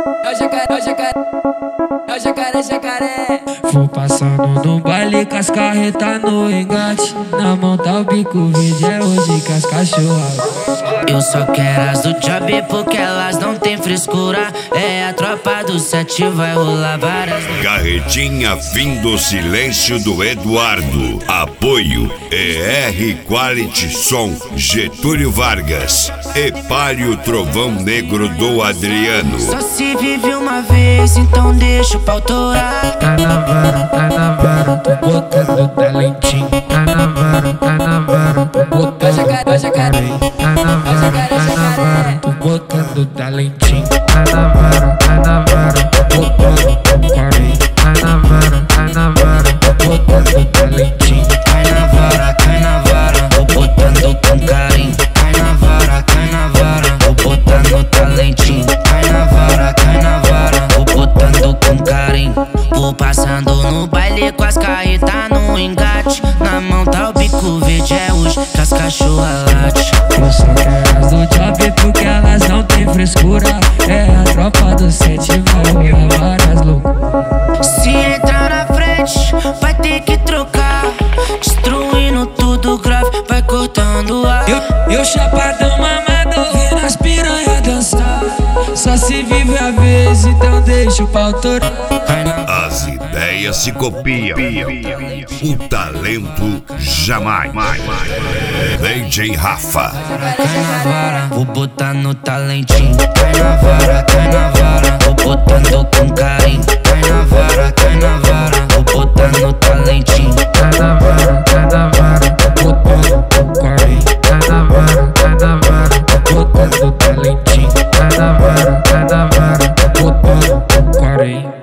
É o jacaré, é o jacaré, jacaré. Vou passando no baile com as carretas no engate. Na mão tá o bico verde, é hoje que as cachorras. Eu só quero as do job porque elas não tem frescura. É a tropa do 7, vai rolar várias. Carretinha Fim do Silêncio do Eduardo. Apoio ER Quality Som Getúlio Vargas e Palio Trovão Negro do Adriano. Só se vive uma vez, então deixa o pau torar. Tá na vara, tô botando talentinho. Tá na vara, tô botando talentinho. Tá na vara, tô botando talentinho. Tá na vara, tô botando carinho. Tá na vara, tô botando talentinho. Cai na vara, tô botando com carinho. Cai na vara, tô botando talentinho. Cai na vara, tô botando com carinho. Vou passando no baile com as carretas no engate. Na mão tá o bico verde, é hoje que as cachorras late. Eu só quero as do job porque elas não tem frescura. É a tropa do 7, vai rolar várias loucuras. Se entrar na frente, vai ter que trocar. Destruindo tudo grave, vai cortando ar. Eu chapadão mamado, vendo as piranha dançar. Só se vive a vez, então deixa o pau torar. As ideias se copiam, o talento jamais. DJ Rafa. Cai na vara, vou botar no talentinho. Cai na vara, vou botando com carinho. Cai na vara, vou botar no talentinho. Tá na vara, tô botando com carinho. Tá na vara, tô botando talentinho. Tá na vara, tô botando com carinho.